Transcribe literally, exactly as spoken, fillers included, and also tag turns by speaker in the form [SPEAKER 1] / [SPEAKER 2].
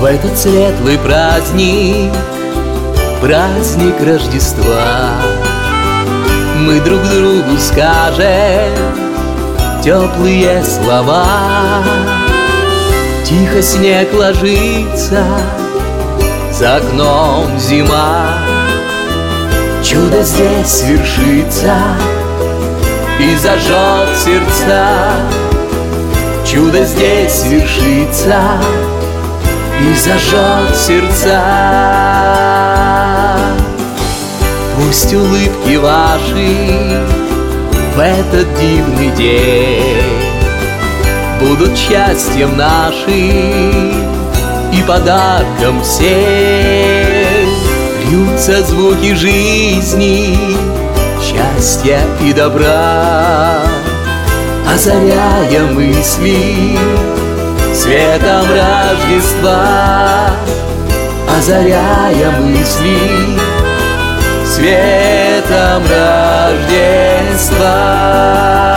[SPEAKER 1] В этот светлый праздник, праздник Рождества, мы друг другу скажем теплые слова. Тихо снег ложится, за окном зима. Чудо здесь свершится и зажжет сердца. Чудо здесь свершится и зажжет сердца. Пусть улыбки ваши в этот дивный день будут счастьем нашим и подарком всем. Льются звуки жизни, счастья и добра, озаряя мысли светом Рождества, озаряя мысли светом Рождества.